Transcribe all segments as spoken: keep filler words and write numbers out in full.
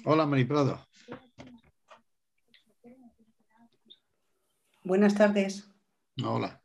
Hola, Mari Prado. Buenas tardes. Hola.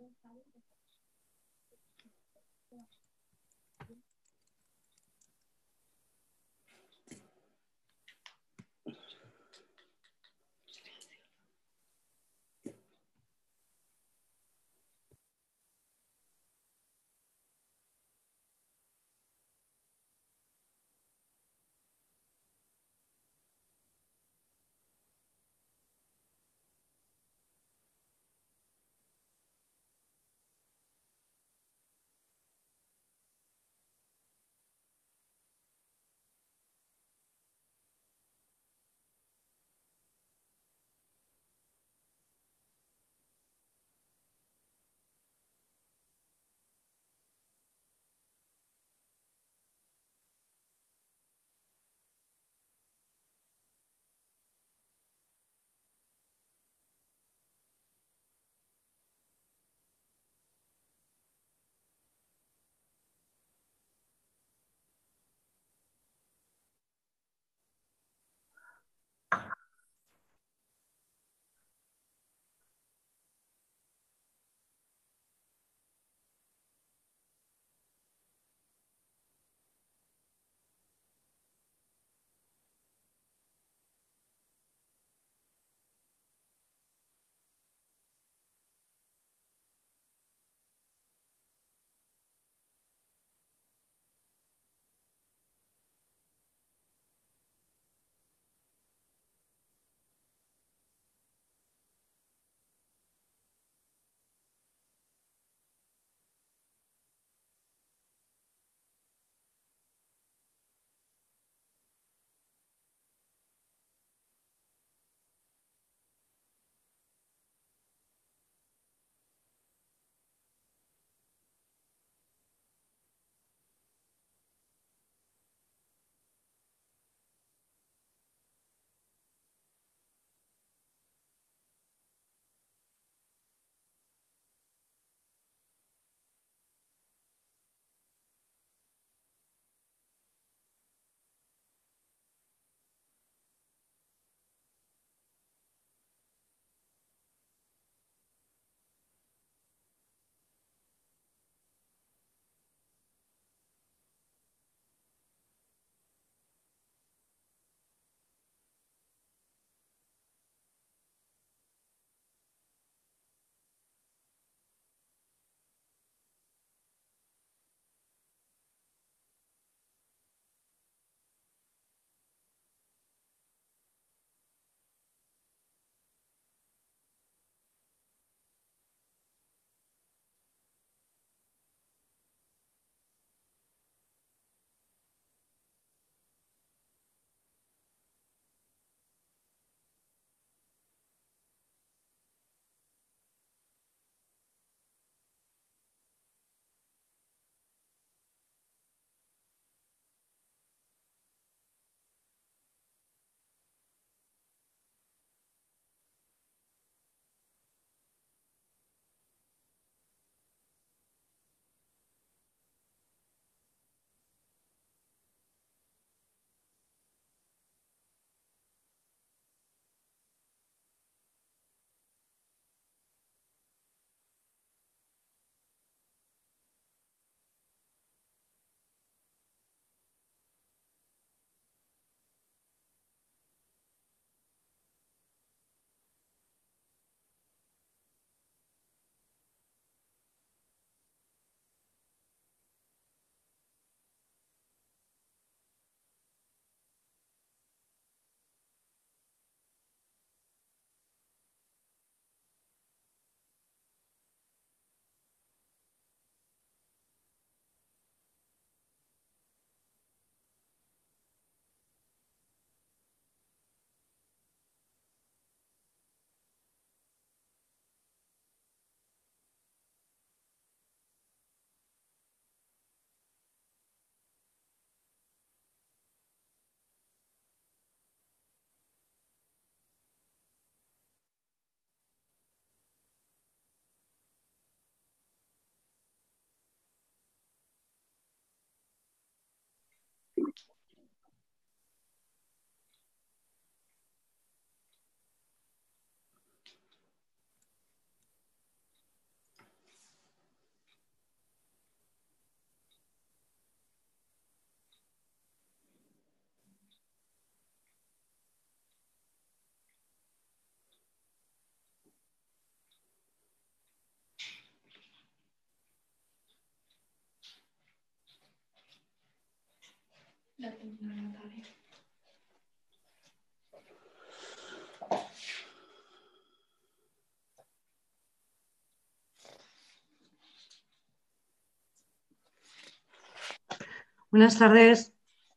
Buenas tardes.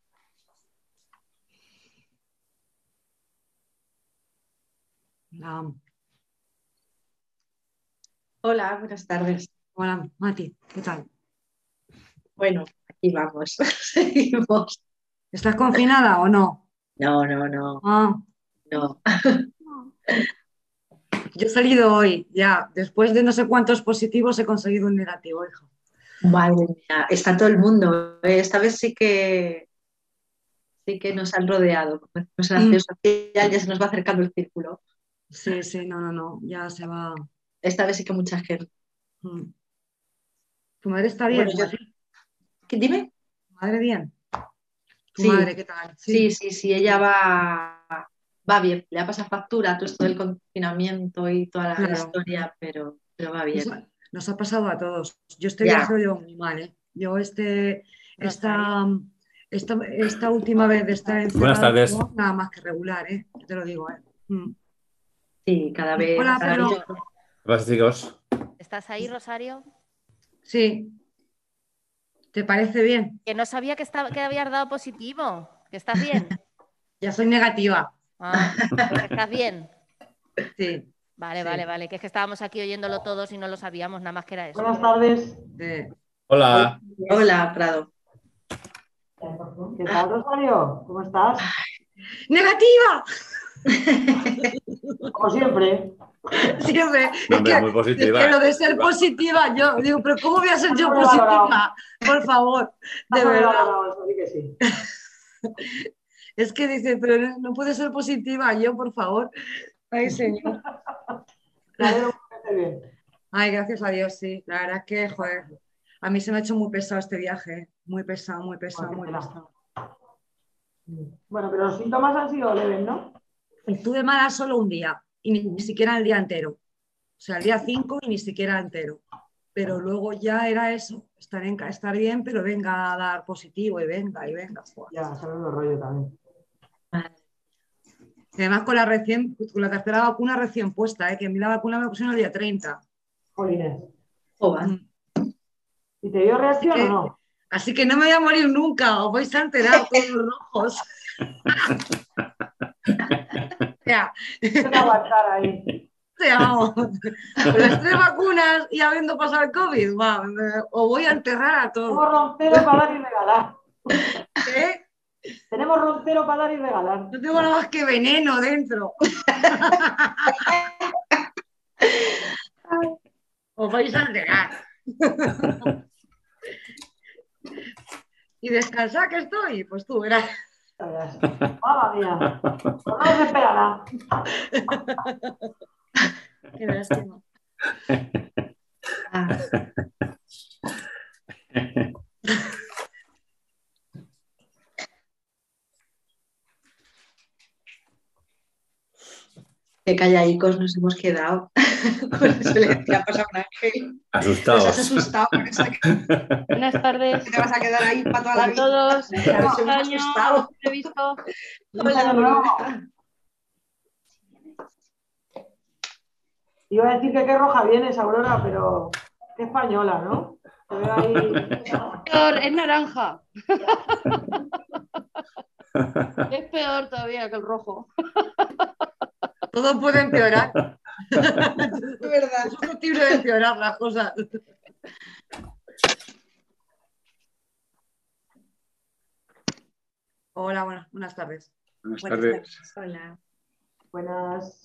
Hola, Hola, buenas tardes. hola, Mati, ¿qué tal? Bueno, aquí vamos, seguimos. ¿Estás confinada o no? No, no, no, Ah, no. yo he salido hoy, ya. Después de no sé cuántos positivos he conseguido un negativo, hijo. Madre mía, está todo el mundo. ¿Eh? Esta vez sí que sí que nos han rodeado. Como decimos en Mm, acción social, ya se nos va acercando el círculo. Sí, sí, no, no, no, ya se va. Esta vez sí que mucha gente. Mm. ¿Tu madre está Bueno, bien, yo, Mati? ¿qué- dime? ¿Tu madre bien? ¿Tu Sí, madre qué tal? sí, Sí. sí, sí, ella va, va bien. Le ha pasado factura todo esto del confinamiento y toda la Claro, historia, pero, pero va nos bien. ha, nos ha pasado a todos. Yo este viaje Ya, lo llevo muy mal, ¿eh? Yo este, Rosario. esta, esta, esta última vez de estar Buenas encerrado, tardes. nada más que regular, ¿eh? Yo te lo digo, ¿eh? Mm. Sí, cada vez, Hola, cada Pedro. día. ¿Qué pasa, chicos? ¿Estás ahí, Rosario? Sí, ¿te parece bien? Que no sabía que, estaba, que habías dado positivo. ¿Que estás bien? Ya soy negativa. Ah, pero que estás bien. Sí, Vale, vale, sí. vale. Que es que estábamos aquí oyéndolo todos y no lo sabíamos, nada más que era eso. Buenas tardes. Sí. Hola. Hola, Prado. ¿Qué tal, Rosario? ¿Cómo estás? ¡Negativa! Como siempre. Siempre. No, Es hombre, que, muy es positiva. que eh, lo de ser positiva. positiva, yo digo, pero ¿cómo voy a ser Estás yo sobrevalorado. positiva? Por favor, de Estás verdad. sobrevalorado, eso sí que sí. Es que dice, pero no, no puede ser positiva yo, por favor. Ay, señor. Me alegro mucho que estés bien. Ay, gracias a Dios, sí. La verdad es que, joder, a mí se me ha hecho muy pesado este viaje. ¿Eh? Muy pesado, muy pesado, Bueno, qué muy pena. pesado. Bueno, pero los síntomas han sido leves, ¿no? Estuve mala solo un día y ni, ni siquiera el día entero. O sea, el día cinco y ni siquiera entero. Pero luego ya era eso, estar, en, estar bien, pero venga a dar positivo y venga y venga. Joder. Ya, sabes los rollo también. Y además con la, recién, con la tercera vacuna recién puesta, ¿eh? Que a mí la vacuna me pusieron el día treinta. Jolines. Joder. Mm. ¿Y te dio Así reacción o que, no? así que no me voy a morir nunca, os vais a enterar todos los rojos. O sea, Tienes que aguantar ahí. o sea, vamos, con las tres vacunas y habiendo pasado el COVID, va, me- os voy a enterrar a Tenemos todos. roncero para dar y regalar. ¿Eh? Tenemos roncero para dar y regalar. No tengo nada más que veneno dentro. Os vais a enterar. Y descansar que estoy, pues tú verás. Mamma mía. Pues no nos espera nada. Qué lástima. Ah, qué calladicos nos hemos quedado. Con eso le decía, pasa un ángel. Nos has Asustados. asustado con eso de que Buenas tardes te vas a quedar ahí para toda la a vida. todos. Nos Feliz hemos año, asustado. te he visto. Feliz Hola, año nuevo. Aurora. Iba a decir que qué roja vienes, Aurora, pero qué española, ¿no? Te veo ahí. Peor, es naranja. Es peor todavía que el rojo. Todo puede empeorar. Es verdad. Es susceptible de empeorar las cosas. Hola, buenas, buenas tardes. Buenas Buenas tardes. tardes. Hola. Buenas.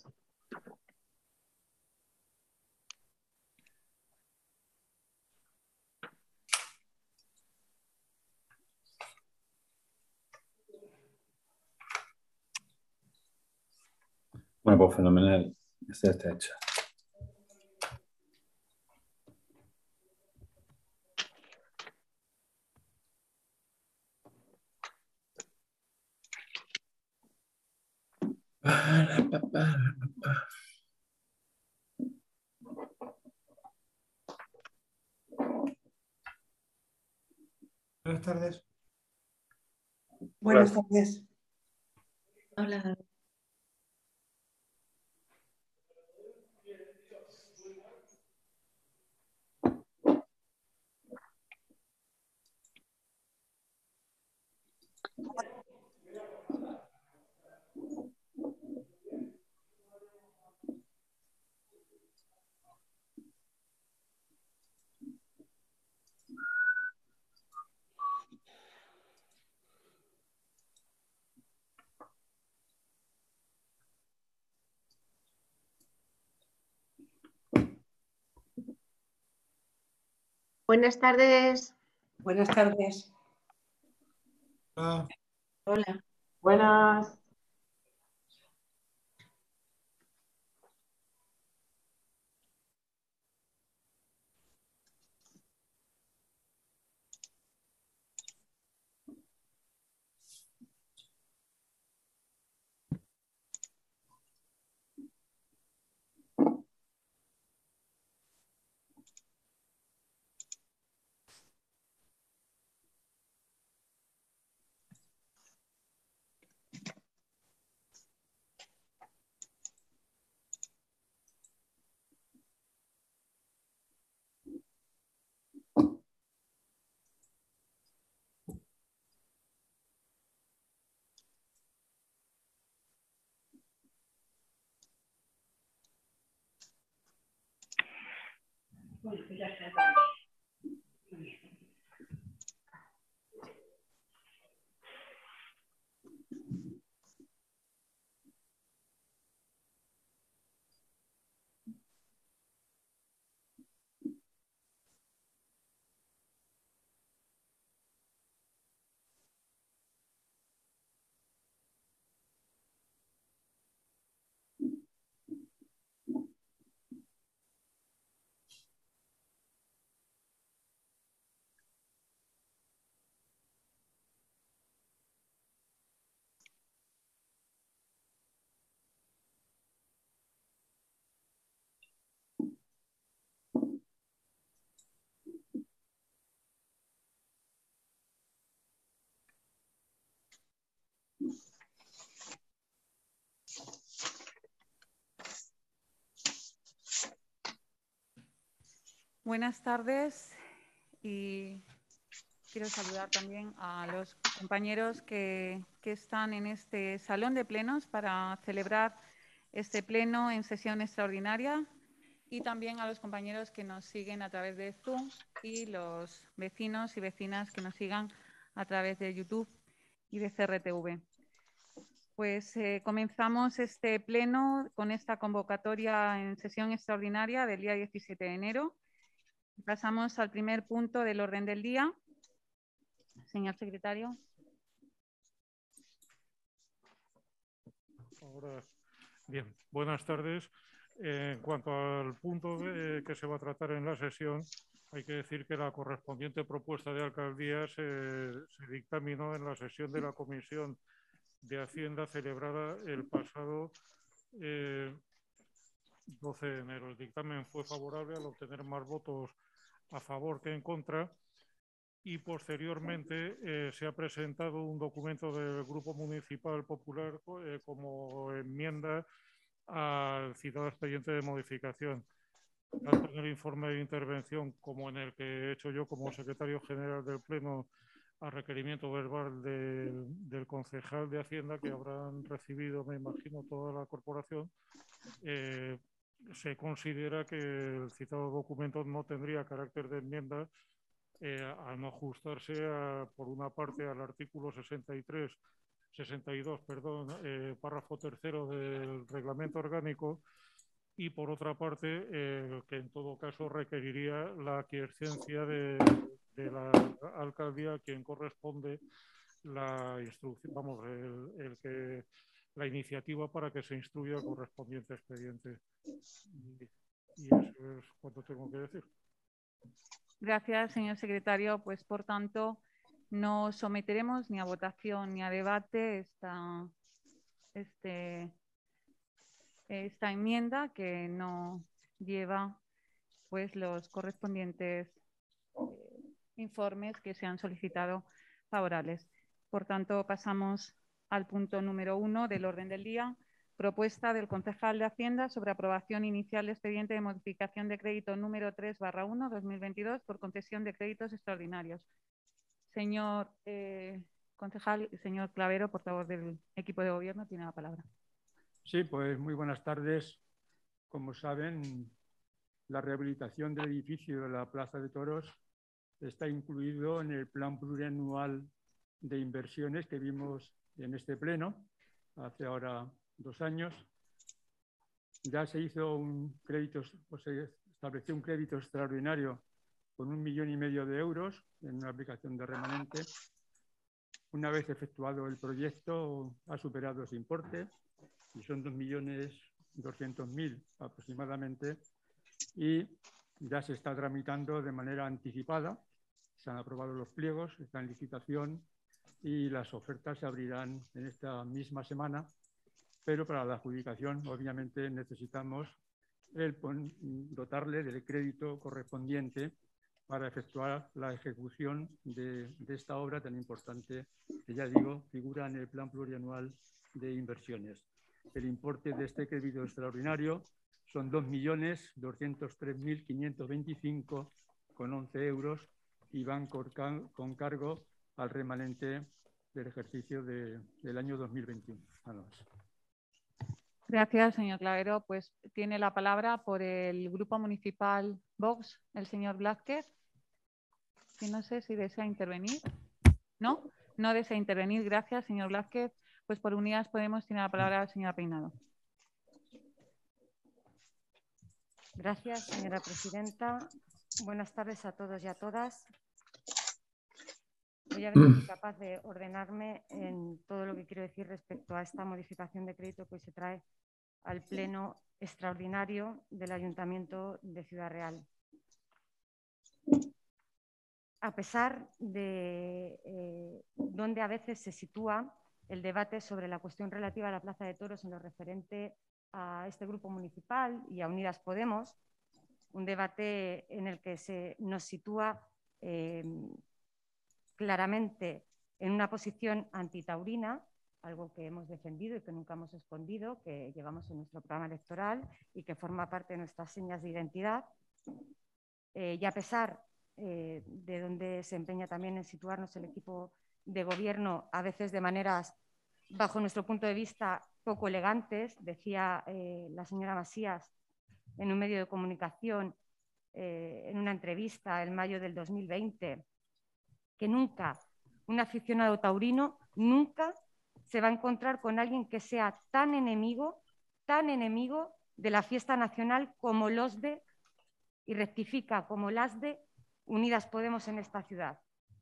Bueno, pues fenomenal. Este está hecho. Buenas tardes. Buenas tardes. Hola. Buenas tardes. Buenas tardes. Hola. Buenas. Buenas tardes y quiero saludar también a los compañeros que, que están en este salón de plenos para celebrar este pleno en sesión extraordinaria y también a los compañeros que nos siguen a través de Zoom y los vecinos y vecinas que nos sigan a través de YouTube y de C R T V. Pues eh, comenzamos este pleno con esta convocatoria en sesión extraordinaria del día diecisiete de enero. Pasamos al primer punto del orden del día. Señor secretario. Ahora, bien, buenas tardes. Eh, en cuanto al punto de, que se va a tratar en la sesión, hay que decir que la correspondiente propuesta de alcaldía se, se dictaminó en la sesión de la Comisión de Hacienda celebrada el pasado eh, doce de enero. El dictamen fue favorable al obtener más votos a favor que en contra y posteriormente eh, se ha presentado un documento del Grupo Municipal Popular eh, como enmienda al citado expediente de modificación. Tanto en el informe de intervención como en el que he hecho yo como secretario general del Pleno a requerimiento verbal del, del concejal de Hacienda, que habrán recibido, me imagino, toda la corporación, eh, se considera que el citado documento no tendría carácter de enmienda eh, a no ajustarse, a, por una parte, al artículo sesenta y tres, sesenta y dos, perdón, eh, párrafo tercero del reglamento orgánico, y por otra parte, eh, que en todo caso requeriría la aquiescencia de, de la alcaldía a quien corresponde la instrucción, vamos, el, el que la iniciativa para que se instruya el correspondiente expediente. Y, y eso es cuanto tengo que decir. Gracias, señor secretario. Pues, por tanto, no someteremos ni a votación ni a debate esta, este, esta enmienda que no lleva pues, los correspondientes eh, informes que se han solicitado favorables. Por tanto, pasamos al punto número uno del orden del día. Propuesta del concejal de Hacienda sobre aprobación inicial de expediente de modificación de crédito número tres barra uno dos mil veintidós por concesión de créditos extraordinarios. Señor eh, concejal, señor Clavero, portavoz del equipo de gobierno, tiene la palabra. Sí, pues muy buenas tardes. Como saben, la rehabilitación del edificio de la Plaza de Toros está incluido en el plan plurianual de inversiones que vimos en este pleno hace ahora dos años. Ya se hizo un crédito, o se estableció un crédito extraordinario con un millón y medio de euros en una aplicación de remanente. Una vez efectuado el proyecto, ha superado ese importe y son dos millones doscientos mil aproximadamente, y ya se está tramitando de manera anticipada. Se han aprobado los pliegos, está en licitación y las ofertas se abrirán en esta misma semana, pero para la adjudicación obviamente necesitamos el dotarle del crédito correspondiente para efectuar la ejecución de, de esta obra tan importante que, ya digo, figura en el plan plurianual de inversiones. El importe de este crédito extraordinario son dos millones doscientos tres mil quinientos veinticinco con once euros y van con, con cargo al remanente del ejercicio de, del año dos mil veintiuno. Vamos. Gracias, señor Clavero. Pues tiene la palabra por el Grupo Municipal Vox el señor Blázquez. Y no sé si desea intervenir. ¿No? No desea intervenir. Gracias, señor Blázquez. Pues por Unidas Podemos tiene la palabra la señora Peinado. Gracias, señora presidenta. Buenas tardes a todos y a todas. Voy a ver si soy capaz de ordenarme en todo lo que quiero decir respecto a esta modificación de crédito que hoy se trae al Pleno Extraordinario del Ayuntamiento de Ciudad Real. A pesar de eh, donde a veces se sitúa el debate sobre la cuestión relativa a la Plaza de Toros en lo referente a este grupo municipal y a Unidas Podemos, un debate en el que se nos sitúa eh, claramente en una posición antitaurina, algo que hemos defendido y que nunca hemos escondido, que llevamos en nuestro programa electoral y que forma parte de nuestras señas de identidad. Eh, y a pesar eh, de donde se empeña también en situarnos el equipo de gobierno, a veces de maneras, bajo nuestro punto de vista, poco elegantes, decía eh, la señora Masías en un medio de comunicación, eh, en una entrevista en mayo del dos mil veinte, que nunca un aficionado taurino nunca se va a encontrar con alguien que sea tan enemigo, tan enemigo de la fiesta nacional como los de, y rectifica, como las de Unidas Podemos en esta ciudad.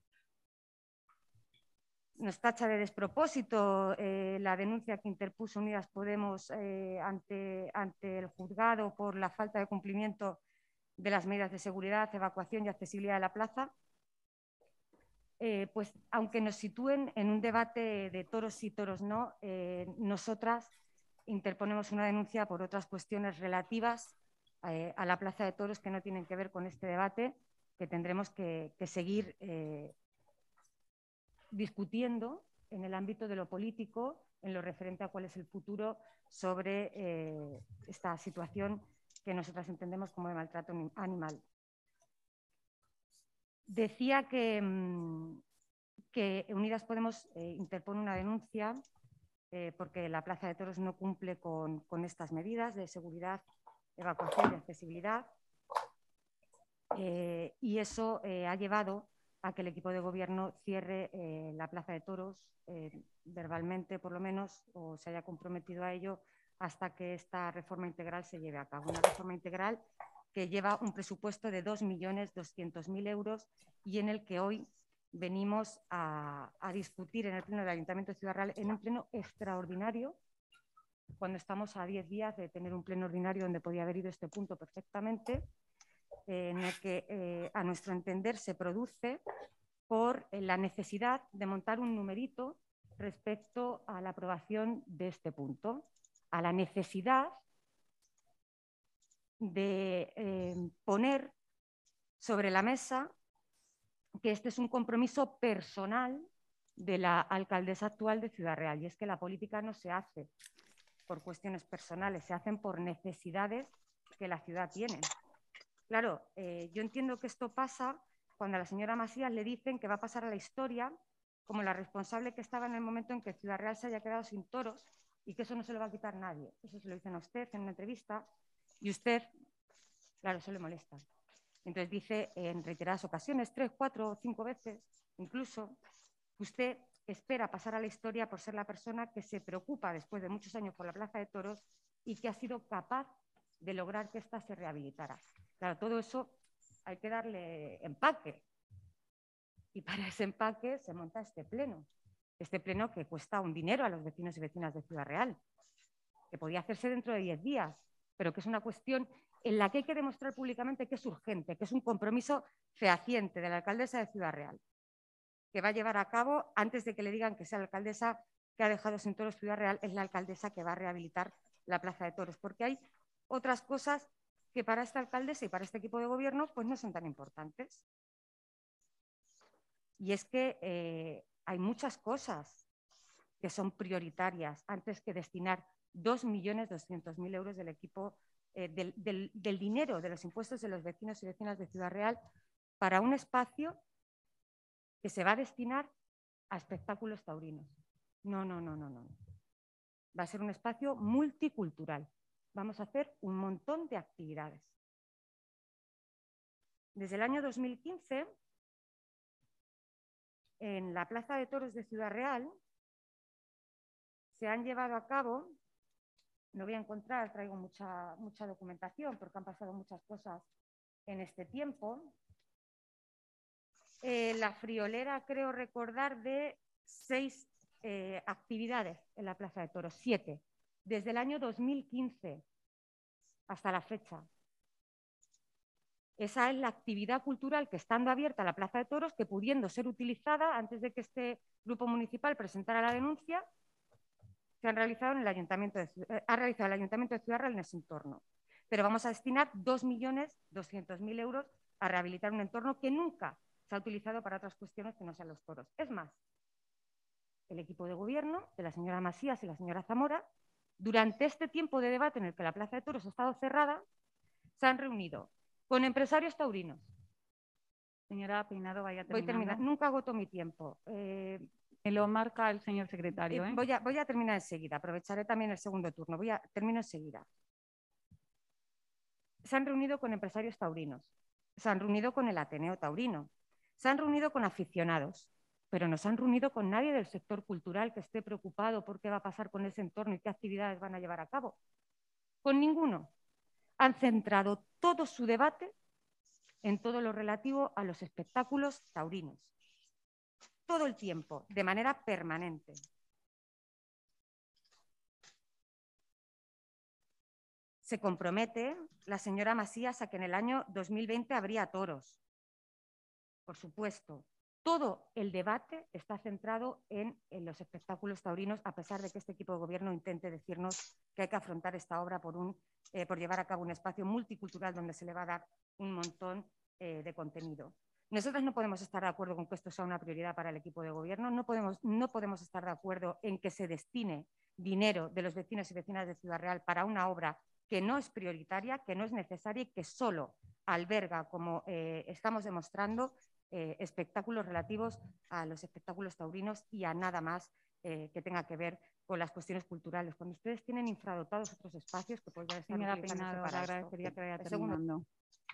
Nos tacha de despropósito eh, la denuncia que interpuso Unidas Podemos eh, ante, ante el juzgado por la falta de cumplimiento de las medidas de seguridad, evacuación y accesibilidad de la plaza. Eh, pues aunque nos sitúen en un debate de toros sí, toros no, eh, nosotras interponemos una denuncia por otras cuestiones relativas eh, a la Plaza de Toros que no tienen que ver con este debate, que tendremos que, que seguir eh, discutiendo en el ámbito de lo político, en lo referente a cuál es el futuro sobre eh, esta situación que nosotras entendemos como de maltrato animal. Decía que, que Unidas Podemos eh, interpone una denuncia eh, porque la Plaza de Toros no cumple con, con estas medidas de seguridad, evacuación y accesibilidad. Eh, y eso eh, ha llevado a que el equipo de gobierno cierre eh, la Plaza de Toros, eh, verbalmente por lo menos, o se haya comprometido a ello hasta que esta reforma integral se lleve a cabo. Una reforma integral que lleva un presupuesto de dos millones doscientos mil euros y en el que hoy venimos a, a discutir en el Pleno del Ayuntamiento de Ciudad Real, en un pleno extraordinario, cuando estamos a diez días de tener un pleno ordinario donde podía haber ido este punto perfectamente, eh, en el que eh, a nuestro entender se produce por eh, la necesidad de montar un numerito respecto a la aprobación de este punto, a la necesidad de eh, poner sobre la mesa que este es un compromiso personal de la alcaldesa actual de Ciudad Real, y es que la política no se hace por cuestiones personales, se hacen por necesidades que la ciudad tiene. Claro, eh, yo entiendo que esto pasa cuando a la señora Masías le dicen que va a pasar a la historia como la responsable que estaba en el momento en que Ciudad Real se haya quedado sin toros y que eso no se lo va a quitar nadie. Eso se lo dicen a usted en una entrevista y usted, claro, eso le molesta. Entonces dice en reiteradas ocasiones, tres, cuatro o cinco veces, incluso, que usted espera pasar a la historia por ser la persona que se preocupa después de muchos años por la Plaza de Toros y que ha sido capaz de lograr que ésta se rehabilitara. Claro, todo eso hay que darle empaque. Y para ese empaque se monta este pleno. Este pleno que cuesta un dinero a los vecinos y vecinas de Ciudad Real, que podía hacerse dentro de diez días, pero que es una cuestión en la que hay que demostrar públicamente que es urgente, que es un compromiso fehaciente de la alcaldesa de Ciudad Real, que va a llevar a cabo antes de que le digan que sea la alcaldesa que ha dejado sin toros Ciudad Real, es la alcaldesa que va a rehabilitar la Plaza de Toros, porque hay otras cosas que para esta alcaldesa y para este equipo de gobierno pues no son tan importantes. Y es que eh, hay muchas cosas que son prioritarias antes que destinar dos millones doscientos mil euros del equipo, eh, del, del, del dinero de los impuestos de los vecinos y vecinas de Ciudad Real para un espacio que se va a destinar a espectáculos taurinos. No, no, no, no, no. Va a ser un espacio multicultural. Vamos a hacer un montón de actividades. Desde el año dos mil quince, en la Plaza de Toros de Ciudad Real, se han llevado a cabo, no voy a encontrar, traigo mucha, mucha documentación porque han pasado muchas cosas en este tiempo, eh, la friolera, creo recordar, de seis eh, actividades en la Plaza de Toros, siete, desde el año dos mil quince hasta la fecha. Esa es la actividad cultural que, estando abierta la Plaza de Toros, que pudiendo ser utilizada antes de que este grupo municipal presentara la denuncia, se han realizado en el Ayuntamiento de, eh, ha realizado el Ayuntamiento de Ciudad Real en ese entorno. Pero vamos a destinar dos millones doscientos mil euros a rehabilitar un entorno que nunca se ha utilizado para otras cuestiones que no sean los toros. Es más, el equipo de gobierno de la señora Masías y la señora Zamora, durante este tiempo de debate en el que la Plaza de Toros ha estado cerrada, se han reunido con empresarios taurinos. Señora Peinado, vaya Voy terminando. terminar. Nunca agoto mi tiempo. Eh, Me lo marca el señor secretario. ¿eh? Voy, a, voy a terminar enseguida. Aprovecharé también el segundo turno. Voy a, termino enseguida. Se han reunido con empresarios taurinos. Se han reunido con el Ateneo Taurino. Se han reunido con aficionados. Pero no se han reunido con nadie del sector cultural que esté preocupado por qué va a pasar con ese entorno y qué actividades van a llevar a cabo. Con ninguno. Han centrado todo su debate en todo lo relativo a los espectáculos taurinos. Todo el tiempo, de manera permanente. Se compromete la señora Masías a que en el año dos mil veinte habría toros. Por supuesto, todo el debate está centrado en, en los espectáculos taurinos, a pesar de que este equipo de gobierno intente decirnos que hay que afrontar esta obra por, un, eh, por llevar a cabo un espacio multicultural donde se le va a dar un montón eh, de contenido. Nosotros no podemos estar de acuerdo con que esto sea una prioridad para el equipo de gobierno, no podemos, no podemos estar de acuerdo en que se destine dinero de los vecinos y vecinas de Ciudad Real para una obra que no es prioritaria, que no es necesaria y que solo alberga, como eh, estamos demostrando, eh, espectáculos relativos a los espectáculos taurinos y a nada más eh, que tenga que ver con las cuestiones culturales. Cuando ustedes tienen infradotados otros espacios que podrían estar Señora utilizándose Peinado, para le esto. agradecería que vaya El segundo- terminando.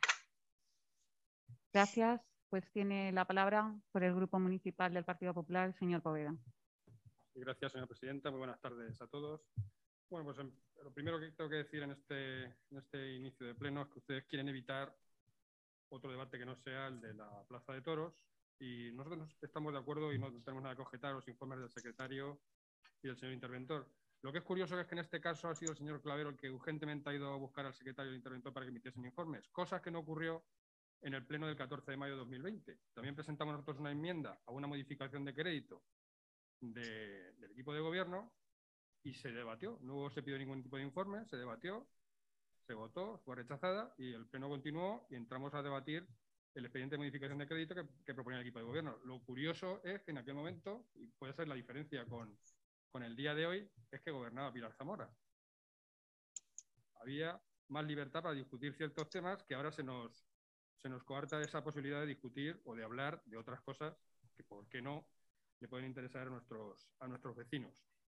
Gracias. Pues tiene la palabra por el Grupo Municipal del Partido Popular el señor Poveda. Gracias, señora presidenta. Muy buenas tardes a todos. Bueno, pues em, lo primero que tengo que decir en este, en este inicio de pleno es que ustedes quieren evitar otro debate que no sea el de la Plaza de Toros, y nosotros estamos de acuerdo y no tenemos nada que objetar a los informes del secretario y del señor interventor. Lo que es curioso es que en este caso ha sido el señor Clavero el que urgentemente ha ido a buscar al secretario y al interventor para que emitiesen informes, cosa que no ocurrió en el pleno del catorce de mayo de dos mil veinte. También presentamos nosotros una enmienda a una modificación de crédito de, del equipo de gobierno y se debatió. No se pidió ningún tipo de informe, se debatió, se votó, fue rechazada y el pleno continuó y entramos a debatir el expediente de modificación de crédito que, que proponía el equipo de gobierno. Lo curioso es que en aquel momento, y puede ser la diferencia con, con el día de hoy, es que gobernaba Pilar Zamora. Había más libertad para discutir ciertos temas que ahora se nos, se nos coarta esa posibilidad de discutir o de hablar de otras cosas que, por qué no, le pueden interesar a nuestros, a nuestros vecinos.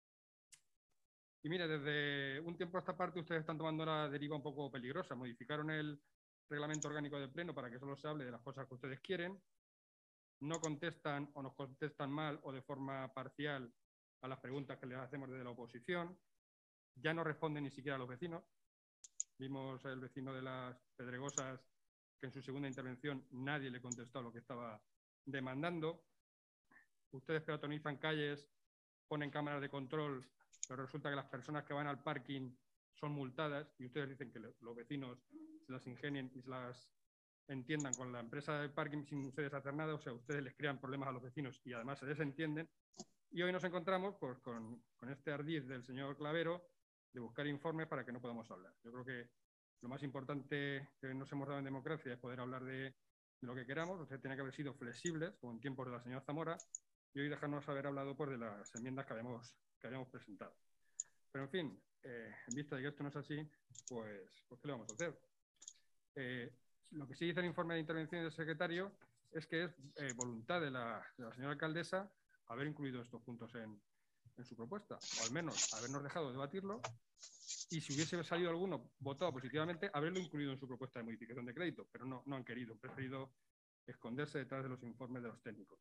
Y mire, desde un tiempo a esta parte ustedes están tomando la deriva un poco peligrosa. Modificaron el reglamento orgánico del Pleno para que solo se hable de las cosas que ustedes quieren. No contestan o nos contestan mal o de forma parcial a las preguntas que les hacemos desde la oposición. Ya no responden ni siquiera a los vecinos. Vimos el vecino de las Pedregosas que en su segunda intervención nadie le contestó a lo que estaba demandando. Ustedes peatonizan calles, ponen cámaras de control, pero resulta que las personas que van al parking son multadas y ustedes dicen que los vecinos se las ingenien y se las entiendan con la empresa de parking sin ustedes hacer nada. O sea, ustedes les crean problemas a los vecinos y además se desentienden. Y hoy nos encontramos pues, con, con este ardid del señor Clavero de buscar informes para que no podamos hablar. Yo creo que lo más importante que nos hemos dado en democracia es poder hablar de, de lo que queramos. Ustedes tienen que haber sido flexibles, como en tiempos de la señora Zamora, y hoy dejarnos haber hablado pues, de las enmiendas que habíamos, que habíamos presentado. Pero en fin, eh, en vista de que esto no es así, pues, pues ¿qué le vamos a hacer? Eh, lo que sí dice el informe de intervención del secretario es que es eh, voluntad de la, de la señora alcaldesa haber incluido estos puntos en, en su propuesta, o al menos habernos dejado debatirlo, y si hubiese salido alguno votado positivamente, haberlo incluido en su propuesta de modificación de crédito, pero no, no han querido, han preferido esconderse detrás de los informes de los técnicos.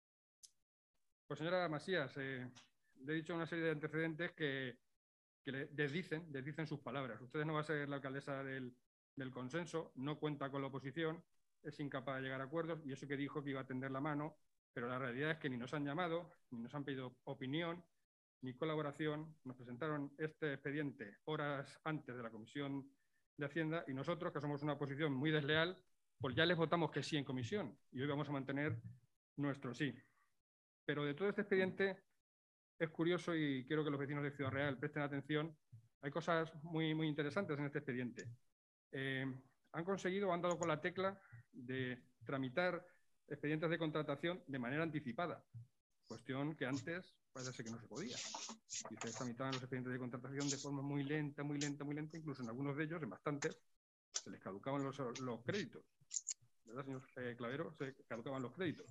Pues señora Masías, eh, le he dicho una serie de antecedentes que, que le desdicen, desdicen sus palabras. Usted no va a ser la alcaldesa del, del consenso, no cuenta con la oposición, es incapaz de llegar a acuerdos, y eso que dijo que iba a tender la mano, pero la realidad es que ni nos han llamado, ni nos han pedido opinión, ni colaboración. Nos presentaron este expediente horas antes de la Comisión de Hacienda y nosotros, que somos una oposición muy desleal, pues ya les votamos que sí en comisión y hoy vamos a mantener nuestro sí. Pero de todo este expediente es curioso y quiero que los vecinos de Ciudad Real presten atención. Hay cosas muy, muy interesantes en este expediente. Eh, han conseguido, han dado con la tecla de tramitar expedientes de contratación de manera anticipada, cuestión que antes parece que no se podía. Y ustedes tramitaban los expedientes de contratación de forma muy lenta, muy lenta, muy lenta, incluso en algunos de ellos, en bastantes, se les caducaban los, los créditos. ¿Verdad, señor eh, Clavero? Se caducaban los créditos.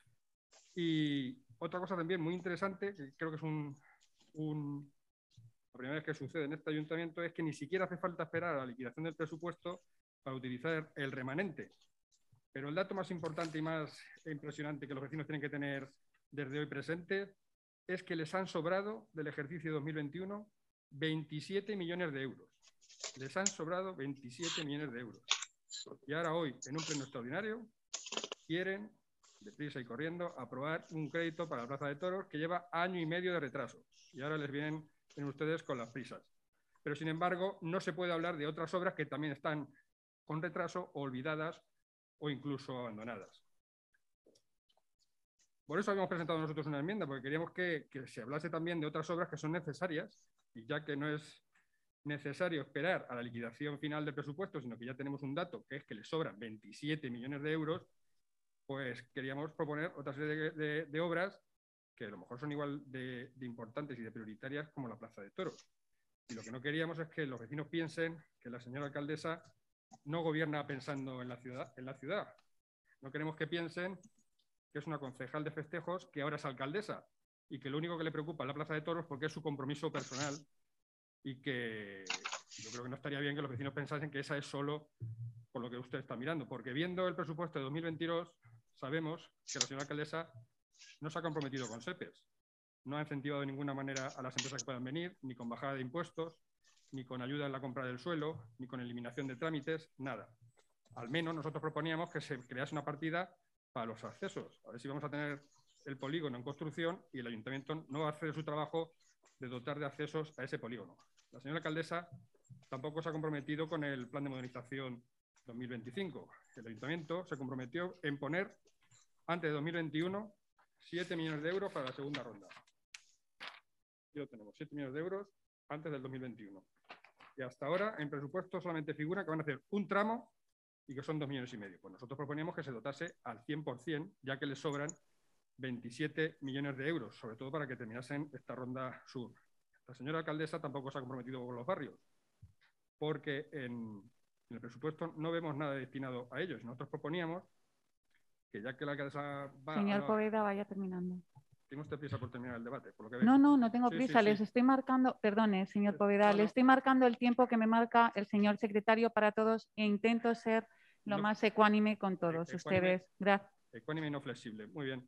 Y otra cosa también muy interesante, que creo que es un, un, la primera vez que sucede en este ayuntamiento, es que ni siquiera hace falta esperar a la liquidación del presupuesto para utilizar el remanente. Pero el dato más importante y más impresionante que los vecinos tienen que tener desde hoy presente es que les han sobrado del ejercicio dos mil veintiuno veintisiete millones de euros. Les han sobrado veintisiete millones de euros. Y ahora hoy, en un pleno extraordinario, quieren, deprisa y corriendo, aprobar un crédito para la Plaza de Toros que lleva año y medio de retraso. Y ahora les vienen, vienen ustedes con las prisas. Pero, sin embargo, no se puede hablar de otras obras que también están con retraso, olvidadas o incluso abandonadas. Por eso habíamos presentado nosotros una enmienda, porque queríamos que, que se hablase también de otras obras que son necesarias, y ya que no es necesario esperar a la liquidación final del presupuesto, sino que ya tenemos un dato, que es que le sobran veintisiete millones de euros, pues queríamos proponer otra serie de, de, de obras que a lo mejor son igual de, de importantes y de prioritarias como la Plaza de Toros. Y lo que no queríamos es que los vecinos piensen que la señora alcaldesa no gobierna pensando en la ciudad. En la ciudad. No queremos que piensen que es una concejal de festejos que ahora es alcaldesa y que lo único que le preocupa es la Plaza de Toros porque es su compromiso personal y que yo creo que no estaría bien que los vecinos pensasen que esa es solo por lo que usted está mirando, porque viendo el presupuesto de dos mil veintidós sabemos que la señora alcaldesa no se ha comprometido con SEPES, no ha incentivado de ninguna manera a las empresas que puedan venir, ni con bajada de impuestos, ni con ayuda en la compra del suelo, ni con eliminación de trámites, nada. Al menos nosotros proponíamos que se crease una partida para los accesos. A ver si vamos a tener el polígono en construcción y el ayuntamiento no va a hacer su trabajo de dotar de accesos a ese polígono. La señora alcaldesa tampoco se ha comprometido con el plan de modernización dos mil veinticinco. El ayuntamiento se comprometió en poner antes de dos mil veintiuno siete millones de euros para la segunda ronda. Aquí lo tenemos, siete millones de euros antes del dos mil veintiuno. Y hasta ahora en presupuesto solamente figura que van a hacer un tramo y que son dos millones y medio. Pues nosotros proponíamos que se dotase al cien por cien, ya que le sobran veintisiete millones de euros, sobre todo para que terminasen esta ronda sur. La señora alcaldesa tampoco se ha comprometido con los barrios, porque en, en el presupuesto no vemos nada destinado a ellos. Nosotros proponíamos que ya que la alcaldesa va Señor a... Poveda, vaya terminando. Tiene usted prisa por terminar el debate, por lo que veo. No, no, no tengo Sí, prisa. sí, Les sí. estoy marcando, perdone, señor Poveda, No, no. le estoy marcando el tiempo que me marca el señor secretario para todos e intento ser lo No. más ecuánime con todos Ecuánime. ustedes. Gracias. Ecuánime y no flexible. Muy bien.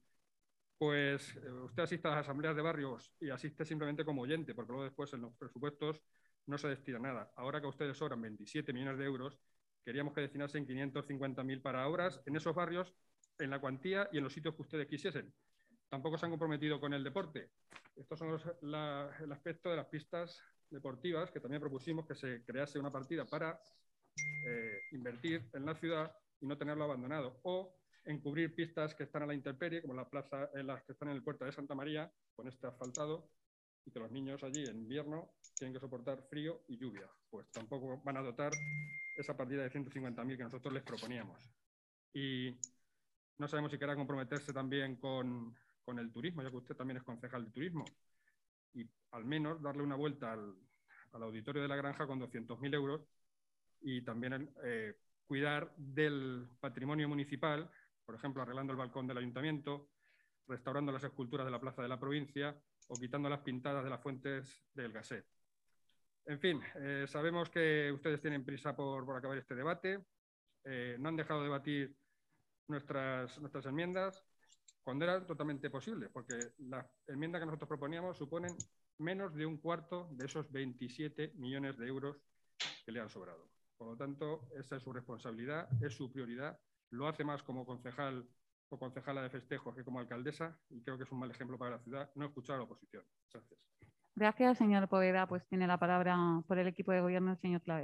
Pues eh, usted asiste a las asambleas de barrios y asiste simplemente como oyente, porque luego después en los presupuestos no se destina nada. Ahora que a ustedes sobran veintisiete millones de euros, queríamos que destinasen quinientos cincuenta mil para obras en esos barrios, en la cuantía y en los sitios que ustedes quisiesen. Tampoco se han comprometido con el deporte. Estos son los, la, el aspecto de las pistas deportivas, que también propusimos que se crease una partida para eh, invertir en la ciudad y no tenerlo abandonado. O en cubrir pistas que están a la intemperie, como la plaza, en las que están en el puerto de Santa María, con este asfaltado, y que los niños allí en invierno tienen que soportar frío y lluvia. Pues tampoco van a dotar esa partida de ciento cincuenta mil que nosotros les proponíamos. Y no sabemos si querrá comprometerse también con, con el turismo, ya que usted también es concejal de turismo, y al menos darle una vuelta al, al auditorio de la Granja con doscientos mil euros y también eh, cuidar del patrimonio municipal, por ejemplo, arreglando el balcón del ayuntamiento, restaurando las esculturas de la Plaza de la Provincia o quitando las pintadas de las fuentes del Gasset. En fin, eh, sabemos que ustedes tienen prisa por, por acabar este debate, eh, no han dejado de debatir nuestras, nuestras enmiendas cuando era totalmente posible, porque la enmienda que nosotros proponíamos suponen menos de un cuarto de esos veintisiete millones de euros que le han sobrado. Por lo tanto, esa es su responsabilidad, es su prioridad, lo hace más como concejal o concejala de festejos que como alcaldesa, y creo que es un mal ejemplo para la ciudad no escuchar a la oposición. Gracias. Gracias, señor Poveda. Pues tiene la palabra por el equipo de gobierno el señor Claver.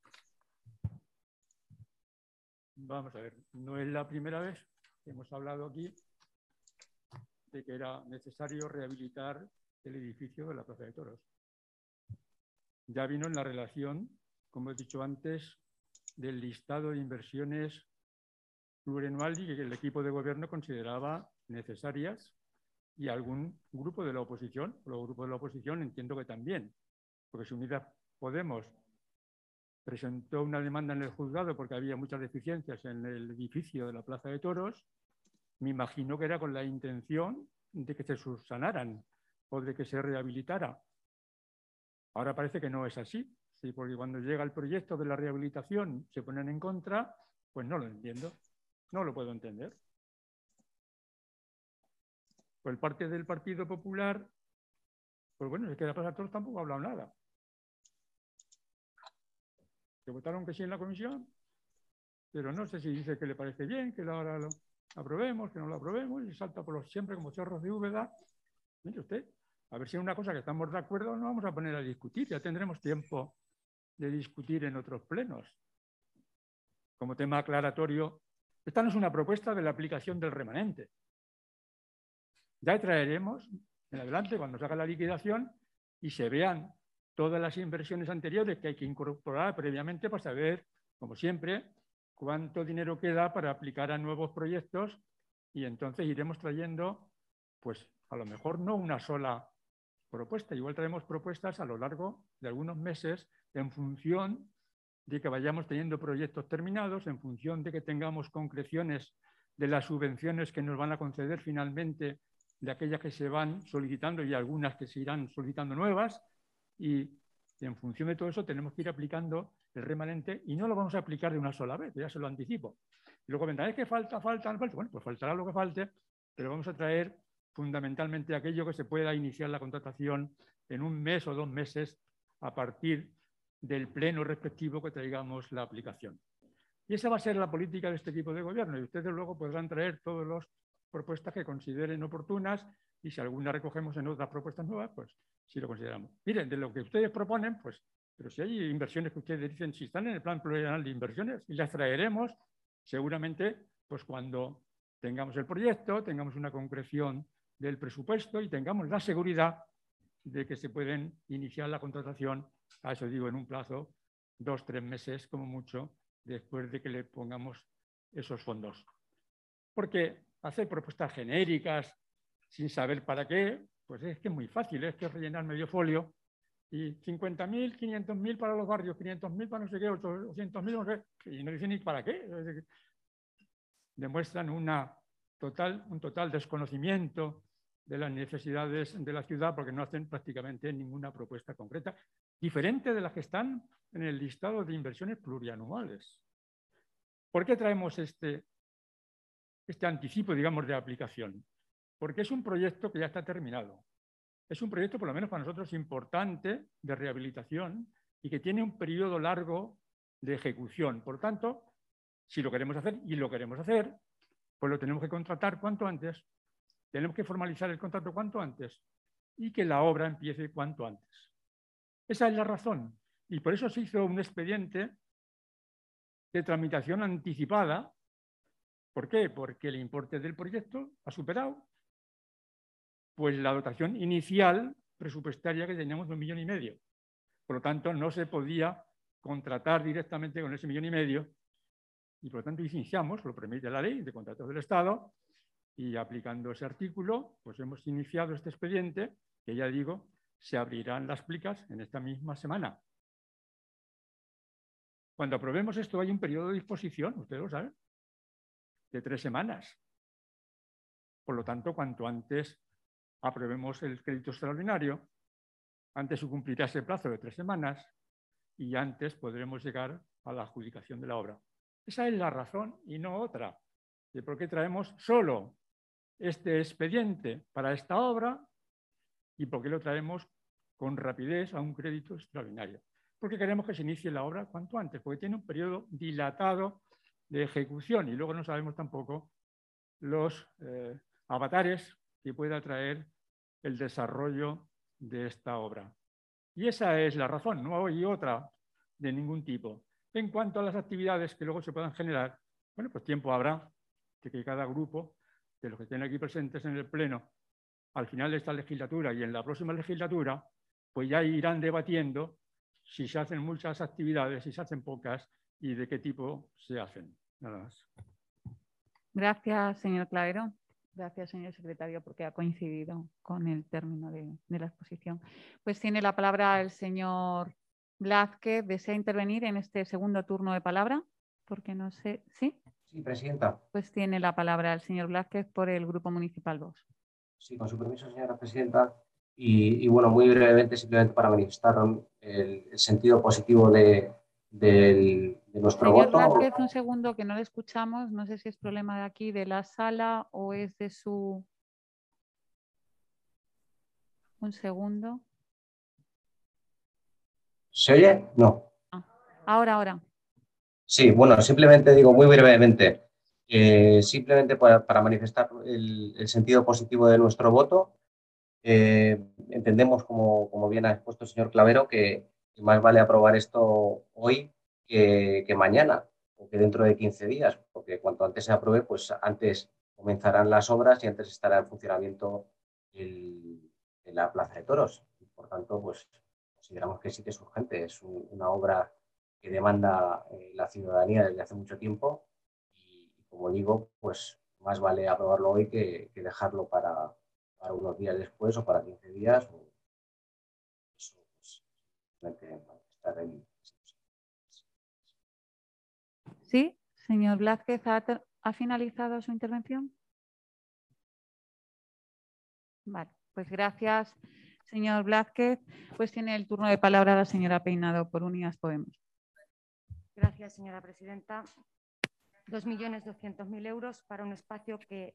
Vamos a ver, no es la primera vez que hemos hablado aquí de que era necesario rehabilitar el edificio de la Plaza de Toros. Ya vino en la relación, como he dicho antes, del listado de inversiones plurianual y que el equipo de gobierno consideraba necesarias, y algún grupo de la oposición, los grupos de la oposición entiendo que también, porque si Unidas Podemos presentó una demanda en el juzgado porque había muchas deficiencias en el edificio de la Plaza de Toros, me imagino que era con la intención de que se subsanaran o de que se rehabilitara. Ahora parece que no es así, sí, porque cuando llega el proyecto de la rehabilitación se ponen en contra, pues no lo entiendo, no lo puedo entender. Por parte del Partido Popular, pues bueno, es que de la Plaza de Toros tampoco ha hablado nada. Que votaron que sí en la comisión, pero no sé si dice que le parece bien, que ahora lo aprobemos, que no lo aprobemos, y salta por los siempre como chorros de Úbeda. Mire usted, a ver si es una cosa que estamos de acuerdo, no vamos a poner a discutir, ya tendremos tiempo de discutir en otros plenos. Como tema aclaratorio, esta no es una propuesta de la aplicación del remanente. Ya traeremos en adelante cuando se haga la liquidación y se vean todas las inversiones anteriores que hay que incorporar previamente para saber, como siempre, cuánto dinero queda para aplicar a nuevos proyectos, y entonces iremos trayendo, pues a lo mejor no una sola propuesta, igual traemos propuestas a lo largo de algunos meses en función de que vayamos teniendo proyectos terminados, en función de que tengamos concreciones de las subvenciones que nos van a conceder finalmente, de aquellas que se van solicitando y algunas que se irán solicitando nuevas, y en función de todo eso tenemos que ir aplicando el remanente, y no lo vamos a aplicar de una sola vez, ya se lo anticipo. Y luego vendrá, es que falta, falta, falta. Bueno, pues faltará lo que falte, pero vamos a traer fundamentalmente aquello que se pueda iniciar la contratación en un mes o dos meses a partir del pleno respectivo que traigamos la aplicación. Y esa va a ser la política de este equipo de gobierno, y ustedes luego podrán traer todas las propuestas que consideren oportunas, y si alguna recogemos en otras propuestas nuevas, pues sí lo consideramos. Miren, de lo que ustedes proponen, pues, pero si hay inversiones que ustedes dicen, si están en el plan plurianual de inversiones, y las traeremos seguramente pues cuando tengamos el proyecto, tengamos una concreción del presupuesto y tengamos la seguridad de que se pueden iniciar la contratación, a eso digo, en un plazo, dos, tres meses como mucho, después de que le pongamos esos fondos. Porque hacer propuestas genéricas sin saber para qué, pues es que es muy fácil, es que es rellenar medio folio y cincuenta mil, quinientos mil para los barrios, quinientos mil para no sé qué, ochocientos mil, no sé, y no dicen ni para qué. Demuestran una total, un total desconocimiento de las necesidades de la ciudad porque no hacen prácticamente ninguna propuesta concreta, diferente de las que están en el listado de inversiones plurianuales. ¿Por qué traemos este, este anticipo, digamos, de aplicación? Porque es un proyecto que ya está terminado. Es un proyecto, por lo menos para nosotros, importante de rehabilitación y que tiene un periodo largo de ejecución. Por tanto, si lo queremos hacer, y lo queremos hacer, pues lo tenemos que contratar cuanto antes, tenemos que formalizar el contrato cuanto antes y que la obra empiece cuanto antes. Esa es la razón. Y por eso se hizo un expediente de tramitación anticipada. ¿Por qué? Porque el importe del proyecto ha superado pues la dotación inicial presupuestaria que teníamos de un millón y medio. Por lo tanto, no se podía contratar directamente con ese millón y medio y por lo tanto iniciamos, lo permite la ley de contratos del Estado, y aplicando ese artículo, pues hemos iniciado este expediente que, ya digo, se abrirán las plicas en esta misma semana. Cuando aprobemos esto hay un periodo de disposición, ustedes lo saben, de tres semanas. Por lo tanto, cuanto antes aprobemos el crédito extraordinario, antes se cumplirá ese plazo de tres semanas y antes podremos llegar a la adjudicación de la obra. Esa es la razón y no otra de por qué traemos solo este expediente para esta obra y por qué lo traemos con rapidez a un crédito extraordinario. Porque queremos que se inicie la obra cuanto antes, porque tiene un periodo dilatado de ejecución y luego no sabemos tampoco los eh, avatares que pueda traer el desarrollo de esta obra. Y esa es la razón, no hay otra de ningún tipo. En cuanto a las actividades que luego se puedan generar, bueno, pues tiempo habrá de que cada grupo de los que estén aquí presentes en el Pleno, al final de esta legislatura y en la próxima legislatura, pues ya irán debatiendo si se hacen muchas actividades, si se hacen pocas y de qué tipo se hacen. Nada más. Gracias, señor Clavero. Gracias, señor secretario, porque ha coincidido con el término de, de la exposición. Pues tiene la palabra el señor Blázquez. ¿Desea intervenir en este segundo turno de palabra? Porque no sé... ¿Sí? Sí, presidenta. Pues tiene la palabra el señor Blázquez por el Grupo Municipal Vox. Sí, con su permiso, señora presidenta. Y, y bueno, muy brevemente, simplemente para manifestar el, el sentido positivo de, de, de nuestro Señor voto. Blázquez, un segundo que no le escuchamos. No sé si es problema de aquí, de la sala o es de su... Un segundo. ¿Se oye? No. Ah, ahora, ahora. Sí, bueno, simplemente digo muy brevemente, eh, simplemente para, para manifestar el, el sentido positivo de nuestro voto. Eh, entendemos, como, como bien ha expuesto el señor Clavero, que, que más vale aprobar esto hoy que, que mañana o que dentro de quince días, porque cuanto antes se apruebe, pues antes comenzarán las obras y antes estará en funcionamiento el, en la Plaza de Toros. Por tanto, pues consideramos que sí que es urgente, es un, una obra que demanda eh, la ciudadanía desde hace mucho tiempo y, como digo, pues más vale aprobarlo hoy que, que dejarlo para, para unos días después o para quince días. O eso, pues, estar en... Sí, señor Blázquez, ¿ha, ¿ha finalizado su intervención? Vale, pues gracias, señor Blázquez. Pues tiene el turno de palabra la señora Peinado por Unidas Podemos. Gracias, señora presidenta. dos millones doscientos mil euros para un espacio que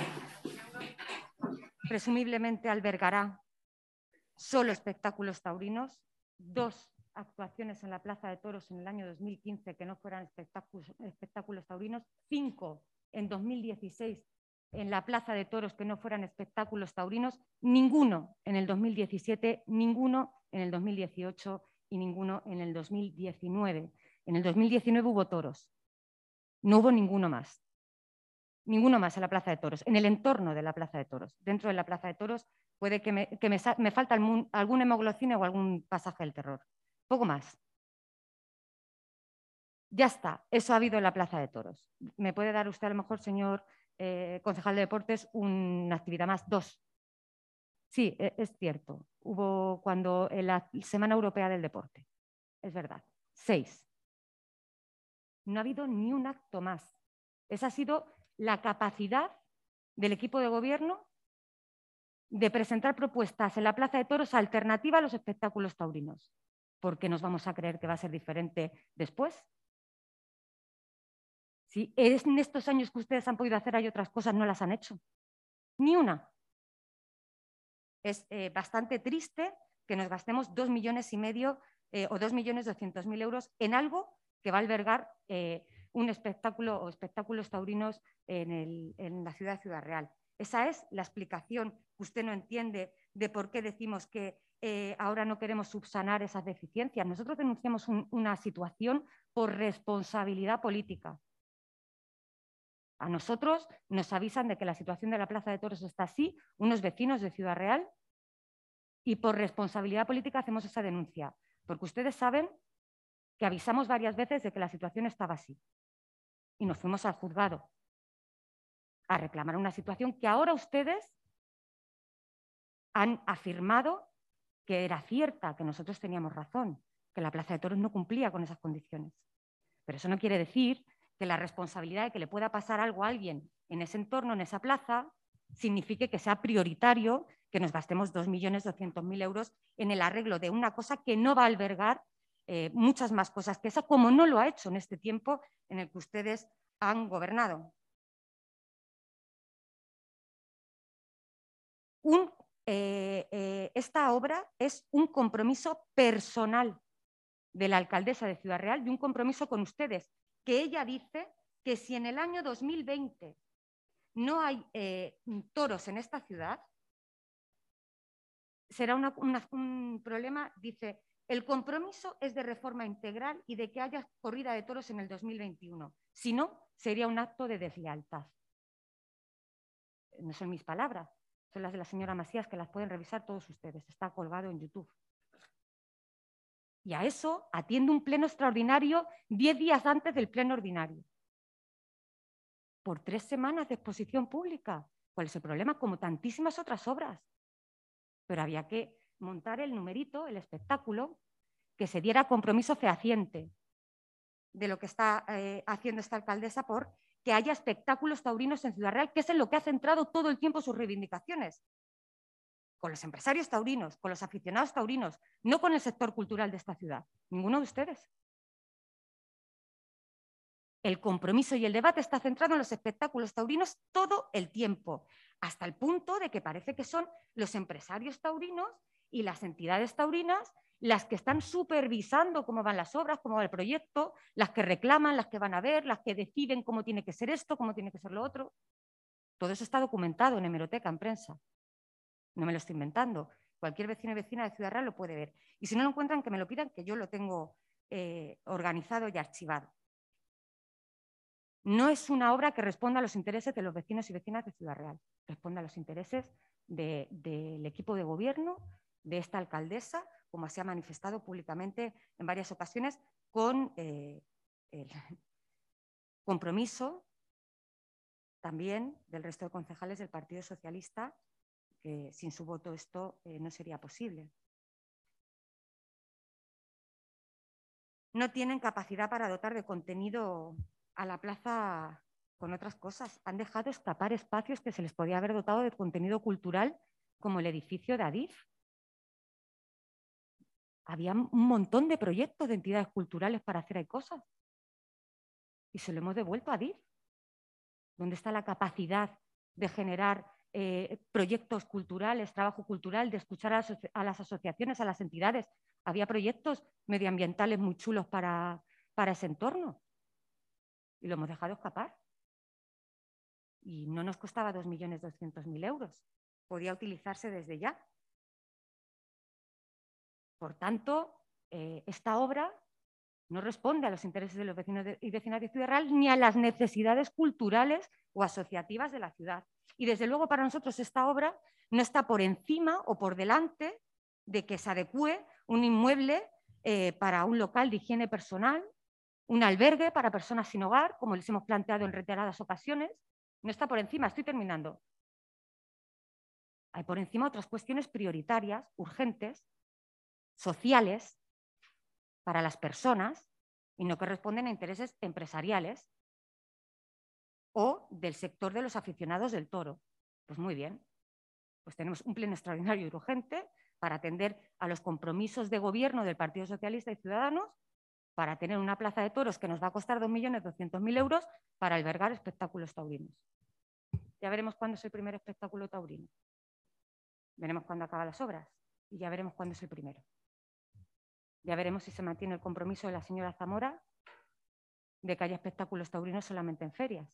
presumiblemente albergará solo espectáculos taurinos, dos actuaciones en la Plaza de Toros en el año dos mil quince que no fueran espectáculos, espectáculos taurinos, cinco en dos mil dieciséis en la Plaza de Toros que no fueran espectáculos taurinos, ninguno en el dos mil diecisiete, ninguno en el dos mil dieciocho y ninguno en el dos mil diecinueve. En el dos mil diecinueve hubo toros, no hubo ninguno más. Ninguno más en la Plaza de Toros, en el entorno de la Plaza de Toros. Dentro de la Plaza de Toros puede que me, que me, me falte algún, algún hemoglocina o algún pasaje del terror. Poco más. Ya está, eso ha habido en la Plaza de Toros. ¿Me puede dar usted a lo mejor, señor eh, concejal de deportes, una actividad más? Dos. Sí, es cierto. Hubo cuando en la Semana Europea del Deporte. Es verdad. Seis. No ha habido ni un acto más. Esa ha sido la capacidad del equipo de gobierno de presentar propuestas en la Plaza de Toros alternativa a los espectáculos taurinos. ¿Por qué nos vamos a creer que va a ser diferente después? Si en estos años que ustedes han podido hacer hay otras cosas, no las han hecho. Ni una. Es eh, bastante triste que nos gastemos dos millones y medio eh, o dos millones doscientos mil euros en algo que va a albergar eh, un espectáculo o espectáculos taurinos en, el, en la ciudad de Ciudad Real. Esa es la explicación que usted no entiende de por qué decimos que eh, ahora no queremos subsanar esas deficiencias. Nosotros denunciamos un, una situación por responsabilidad política. A nosotros nos avisan de que la situación de la Plaza de Toros está así, unos vecinos de Ciudad Real, y por responsabilidad política hacemos esa denuncia, porque ustedes saben que avisamos varias veces de que la situación estaba así. Y nos fuimos al juzgado a reclamar una situación que ahora ustedes han afirmado que era cierta, que nosotros teníamos razón, que la Plaza de Toros no cumplía con esas condiciones. Pero eso no quiere decir que la responsabilidad de que le pueda pasar algo a alguien en ese entorno, en esa plaza, signifique que sea prioritario que nos gastemos dos millones doscientos mil euros en el arreglo de una cosa que no va a albergar eh, muchas más cosas que esa, como no lo ha hecho en este tiempo en el que ustedes han gobernado. Un, eh, eh, esta obra es un compromiso personal de la alcaldesa de Ciudad Real y un compromiso con ustedes, que ella dice que si en el año dos mil veinte no hay eh, toros en esta ciudad, será una, una, un problema, dice, el compromiso es de reforma integral y de que haya corrida de toros en el dos mil veintiuno. Si no, sería un acto de deslealtad. No son mis palabras, son las de la señora Macías, que las pueden revisar todos ustedes. Está colgado en YouTube. Y a eso atiende un pleno extraordinario diez días antes del pleno ordinario. Por tres semanas de exposición pública. ¿Cuál es el problema? Como tantísimas otras obras. Pero había que montar el numerito, el espectáculo, que se diera compromiso fehaciente de lo que está eh, haciendo esta alcaldesa por que haya espectáculos taurinos en Ciudad Real, que es en lo que ha centrado todo el tiempo sus reivindicaciones. Con los empresarios taurinos, con los aficionados taurinos, no con el sector cultural de esta ciudad. Ninguno de ustedes. El compromiso y el debate está centrado en los espectáculos taurinos todo el tiempo, hasta el punto de que parece que son los empresarios taurinos y las entidades taurinas las que están supervisando cómo van las obras, cómo va el proyecto, las que reclaman, las que van a ver, las que deciden cómo tiene que ser esto, cómo tiene que ser lo otro. Todo eso está documentado en hemeroteca, en prensa. No me lo estoy inventando. Cualquier vecino y vecina de Ciudad Real lo puede ver. Y si no lo encuentran, que me lo pidan, que yo lo tengo eh, organizado y archivado. No es una obra que responda a los intereses de los vecinos y vecinas de Ciudad Real. Responde a los intereses de, del equipo de gobierno, de esta alcaldesa, como se ha manifestado públicamente en varias ocasiones, con eh, el compromiso también del resto de concejales del Partido Socialista, que sin su voto esto eh, no sería posible. No tienen capacidad para dotar de contenido a la plaza con otras cosas. Han dejado escapar espacios que se les podía haber dotado de contenido cultural, como el edificio de Adif. Había un montón de proyectos de entidades culturales para hacer ahí cosas. Y se lo hemos devuelto a Adif. ¿Dónde está la capacidad de generar eh, proyectos culturales, trabajo cultural, de escuchar a, a las asociaciones, a las entidades? Había proyectos medioambientales muy chulos para, para ese entorno. Y lo hemos dejado escapar. Y no nos costaba dos millones doscientos mil euros. Podía utilizarse desde ya. Por tanto, eh, esta obra no responde a los intereses de los vecinos y vecinas de Ciudad Real ni a las necesidades culturales o asociativas de la ciudad. Y desde luego para nosotros esta obra no está por encima o por delante de que se adecúe un inmueble eh, para un local de higiene personal Un albergue para personas sin hogar, como les hemos planteado en reiteradas ocasiones, no está por encima, estoy terminando. Hay por encima otras cuestiones prioritarias, urgentes, sociales, para las personas y no que responden a intereses empresariales o del sector de los aficionados del toro. Pues muy bien, pues tenemos un pleno extraordinario y urgente para atender a los compromisos de gobierno del Partido Socialista y Ciudadanos, para tener una plaza de toros que nos va a costar dos millones doscientos mil euros para albergar espectáculos taurinos. Ya veremos cuándo es el primer espectáculo taurino. Veremos cuándo acaban las obras y ya veremos cuándo es el primero. Ya veremos si se mantiene el compromiso de la señora Zamora de que haya espectáculos taurinos solamente en ferias.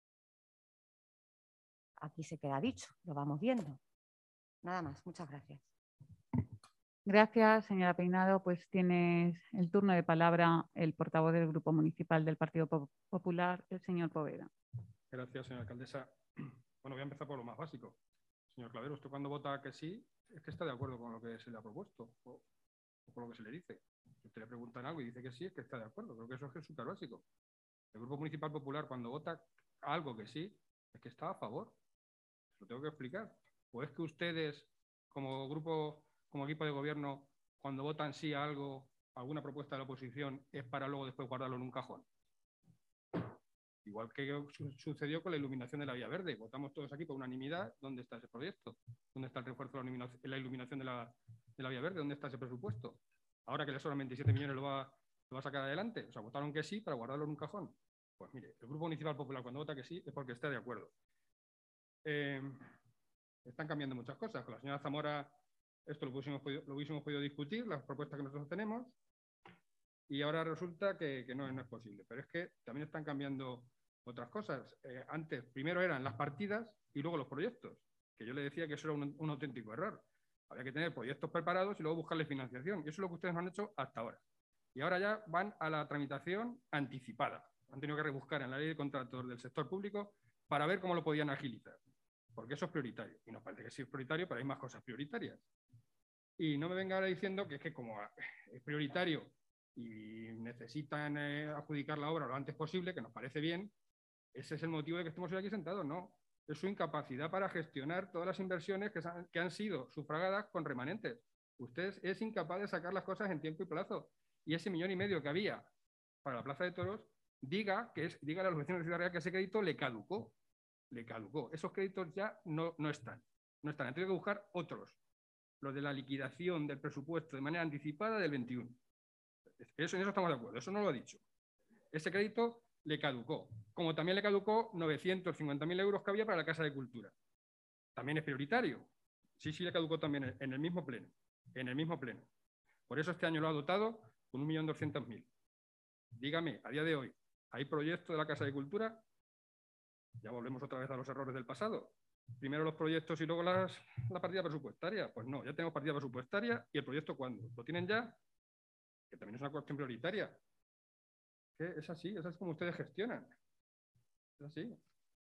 Aquí se queda dicho, lo vamos viendo. Nada más, muchas gracias. Gracias, señora Peinado. Pues tiene el turno de palabra el portavoz del Grupo Municipal del Partido Popular, el señor Poveda. Gracias, señora alcaldesa. Bueno, voy a empezar por lo más básico. Señor Clavero, usted cuando vota que sí, es que está de acuerdo con lo que se le ha propuesto o, o con lo que se le dice. Si usted le preguntan algo y dice que sí, es que está de acuerdo. Creo que eso es súper básico. El Grupo Municipal Popular, cuando vota algo que sí, es que está a favor. Lo tengo que explicar. ¿O es que ustedes, como grupo, como equipo de gobierno, cuando votan sí a algo, alguna propuesta de la oposición, es para luego después guardarlo en un cajón? Igual que sucedió con la iluminación de la Vía Verde. Votamos todos aquí por unanimidad. ¿Dónde está ese proyecto? ¿Dónde está el refuerzo de la iluminación de la, de la Vía Verde? ¿Dónde está ese presupuesto? Ahora que le sobran veintisiete millones lo va, lo va a sacar adelante. O sea, votaron que sí para guardarlo en un cajón. Pues mire, el Grupo Municipal Popular cuando vota que sí es porque está de acuerdo. Eh, están cambiando muchas cosas. Con la señora Zamora esto lo hubiésemos podido, lo hubiésemos podido discutir, las propuestas que nosotros tenemos, y ahora resulta que, que no, no es posible. Pero es que también están cambiando otras cosas. Eh, antes, primero eran las partidas y luego los proyectos, que yo le decía que eso era un, un auténtico error. Había que tener proyectos preparados y luego buscarle financiación. Y eso es lo que ustedes no han hecho hasta ahora. Y ahora ya van a la tramitación anticipada. Han tenido que rebuscar en la ley de contratos del sector público para ver cómo lo podían agilizar. Porque eso es prioritario. Y nos parece que sí es prioritario, pero hay más cosas prioritarias. Y no me venga ahora diciendo que es que como es prioritario y necesitan eh, adjudicar la obra lo antes posible, que nos parece bien, ese es el motivo de que estemos hoy aquí sentados. No, es su incapacidad para gestionar todas las inversiones que, han, que han sido sufragadas con remanentes. Usted es incapaz de sacar las cosas en tiempo y plazo. Y ese millón y medio que había para la Plaza de Toros, diga que es, dígale a los vecinos de Ciudad Real que ese crédito le caducó. Le caducó. Esos créditos ya no, no están. No están. Han tenido que buscar otros. Los de la liquidación del presupuesto de manera anticipada del veintiuno. Eso, en eso estamos de acuerdo. Eso no lo ha dicho. Ese crédito le caducó. Como también le caducó novecientos cincuenta mil euros que había para la Casa de Cultura. También es prioritario. Sí, sí le caducó también en el mismo pleno. En el mismo pleno. Por eso este año lo ha dotado con un millón doscientos mil. Dígame, a día de hoy, ¿hay proyecto de la Casa de Cultura? Ya volvemos otra vez a los errores del pasado. Primero los proyectos y luego las, la partida presupuestaria. Pues no, ya tenemos partida presupuestaria y el proyecto ¿cuándo? ¿Lo tienen ya? Que también es una cuestión prioritaria. ¿Qué? Es así, es así como ustedes gestionan. Es así.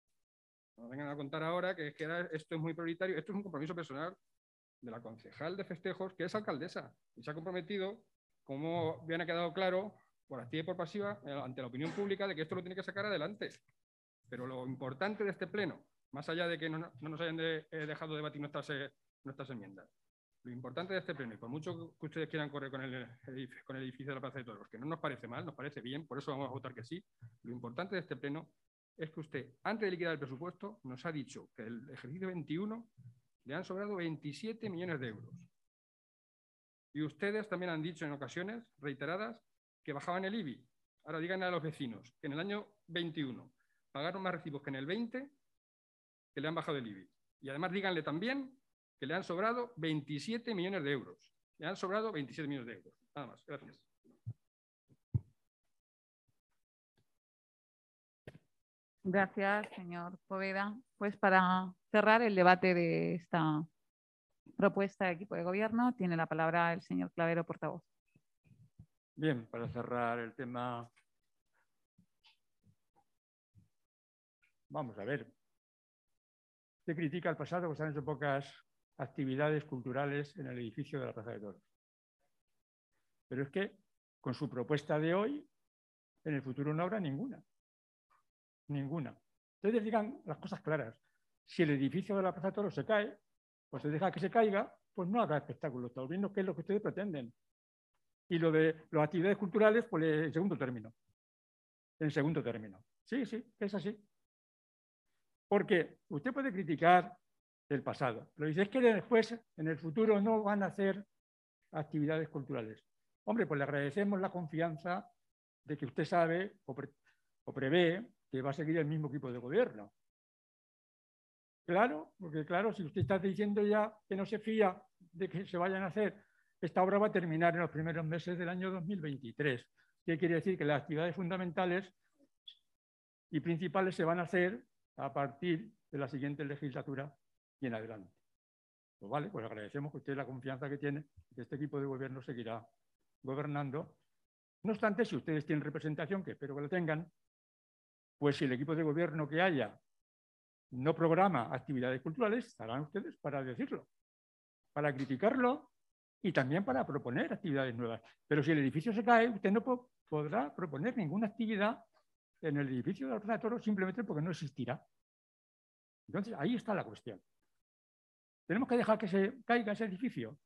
No vengan a contar ahora que, que era, esto es muy prioritario. Esto es un compromiso personal de la concejal de festejos, que es alcaldesa, y se ha comprometido, como bien ha quedado claro, por activa y por pasiva, ante la opinión pública, de que esto lo tiene que sacar adelante. Pero lo importante de este pleno, más allá de que no, no nos hayan de, eh, dejado debatir nuestras, eh, nuestras enmiendas, lo importante de este pleno, y por mucho que ustedes quieran correr con el, con el edificio de la Plaza de Toros, que no nos parece mal, nos parece bien, por eso vamos a votar que sí, lo importante de este pleno es que usted, antes de liquidar el presupuesto, nos ha dicho que el ejercicio veintiuno le han sobrado veintisiete millones de euros. Y ustedes también han dicho en ocasiones reiteradas que bajaban el I B I. Ahora díganle a los vecinos que en el año veintiuno pagaron más recibos que en el veinte, que le han bajado el I B I. Y además díganle también que le han sobrado veintisiete millones de euros. Le han sobrado veintisiete millones de euros. Nada más. Gracias. Gracias, señor Poveda. Pues para cerrar el debate de esta propuesta de equipo de gobierno, tiene la palabra el señor Clavero, portavoz. Bien, para cerrar el tema, vamos a ver. Usted critica el pasado, que se han hecho pocas actividades culturales en el edificio de la Plaza de Toros. Pero es que con su propuesta de hoy en el futuro no habrá ninguna. Ninguna. Entonces digan las cosas claras. Si el edificio de la Plaza de Toros se cae, pues se deja que se caiga, pues no habrá espectáculos taurinos, que es lo que ustedes pretenden. Y lo de las actividades culturales, pues en segundo término. En segundo término. Sí, sí, es así. Porque usted puede criticar el pasado, pero dice es que después, en el futuro, no van a hacer actividades culturales. Hombre, pues le agradecemos la confianza de que usted sabe o, pre o prevé que va a seguir el mismo equipo de gobierno. Claro, porque claro, si usted está diciendo ya que no se fía de que se vayan a hacer, esta obra va a terminar en los primeros meses del año dos mil veintitrés. ¿Qué quiere decir? Que las actividades fundamentales y principales se van a hacer a partir de la siguiente legislatura y en adelante. Pues vale, pues agradecemos que usted la confianza que tiene, que este equipo de gobierno seguirá gobernando. No obstante, si ustedes tienen representación, que espero que lo tengan, pues si el equipo de gobierno que haya no programa actividades culturales, estarán ustedes para decirlo, para criticarlo y también para proponer actividades nuevas. Pero si el edificio se cae, usted no po podrá proponer ninguna actividad en el edificio de la Plaza de Toros simplemente porque no existirá. Entonces, ahí está la cuestión. ¿Tenemos que dejar que se caiga ese edificio?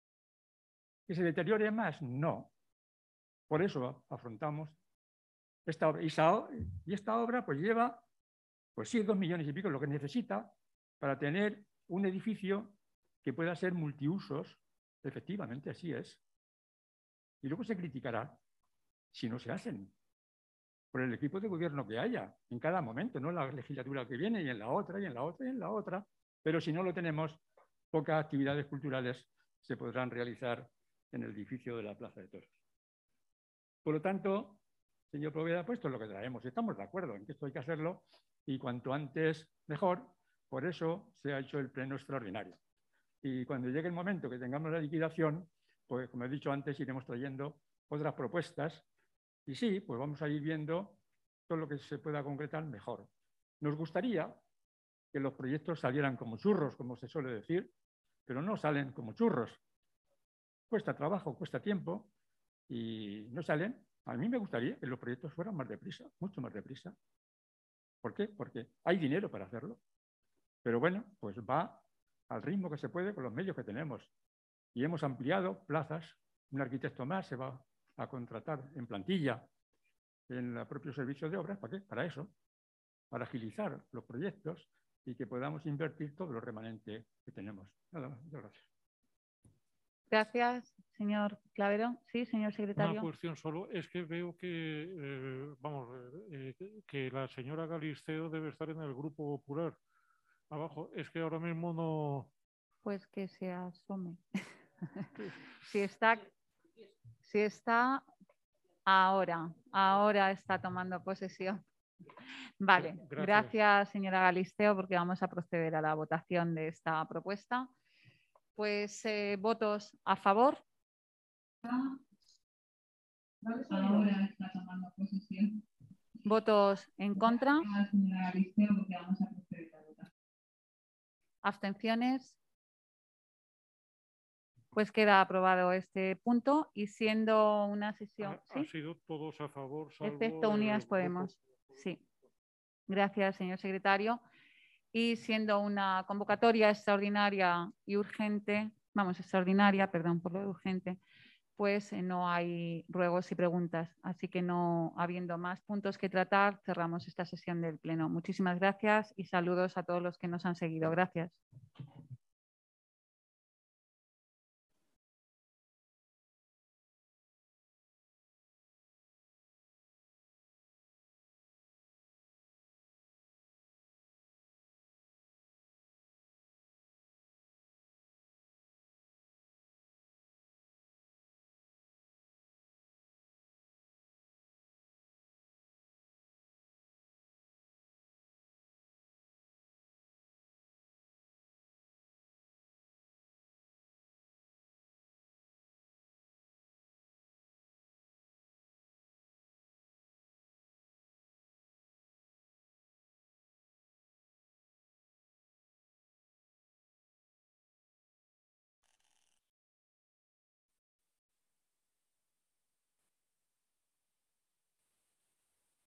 ¿Que se deteriore más? No. Por eso afrontamos esta obra. Y esta obra pues lleva, pues sí, dos millones y pico, lo que necesita para tener un edificio que pueda ser multiusos. Efectivamente, así es. Y luego se criticará si no se hacen por el equipo de gobierno que haya en cada momento, no en la legislatura que viene y en la otra, y en la otra, y en la otra. Pero si no lo tenemos, pocas actividades culturales se podrán realizar en el edificio de la Plaza de Toros. Por lo tanto, señor Poveda, pues esto es lo que traemos. Estamos de acuerdo en que esto hay que hacerlo y cuanto antes mejor. Por eso se ha hecho el pleno extraordinario. Y cuando llegue el momento que tengamos la liquidación, pues como he dicho antes, iremos trayendo otras propuestas. Y sí, pues vamos a ir viendo todo lo que se pueda concretar mejor. Nos gustaría que los proyectos salieran como churros, como se suele decir, pero no salen como churros. Cuesta trabajo, cuesta tiempo y no salen. A mí me gustaría que los proyectos fueran más deprisa, mucho más deprisa. ¿Por qué? Porque hay dinero para hacerlo. Pero bueno, pues va al ritmo que se puede con los medios que tenemos. Y hemos ampliado plazas. Un arquitecto más se va a contratar en plantilla en el propio servicio de obras. ¿Para qué? Para eso, para agilizar los proyectos y que podamos invertir todo lo remanente que tenemos. Nada más, muchas gracias. Gracias, señor Clavero. Sí, señor secretario. Una cuestión solo, es que veo que, eh, vamos, eh, que la señora Galisteo debe estar en el Grupo Popular. Abajo, es que ahora mismo no... Pues que se asome. si está, si está ahora, ahora está tomando posesión. Vale, gracias. gracias señora Galisteo, porque vamos a proceder a la votación de esta propuesta. Pues eh, votos a favor. Ahora está tomando posesión. Votos en contra. Señora Galisteo, porque vamos a proceder a votar. Abstenciones. Pues queda aprobado este punto y siendo una sesión... Ha, ¿sí? ha sido todos a favor, salvo excepto Unidas Podemos. Sí. Gracias, señor secretario. Y siendo una convocatoria extraordinaria y urgente, vamos, extraordinaria, perdón por lo de urgente, pues eh, no hay ruegos y preguntas. Así que no habiendo más puntos que tratar, cerramos esta sesión del Pleno. Muchísimas gracias y saludos a todos los que nos han seguido. Gracias.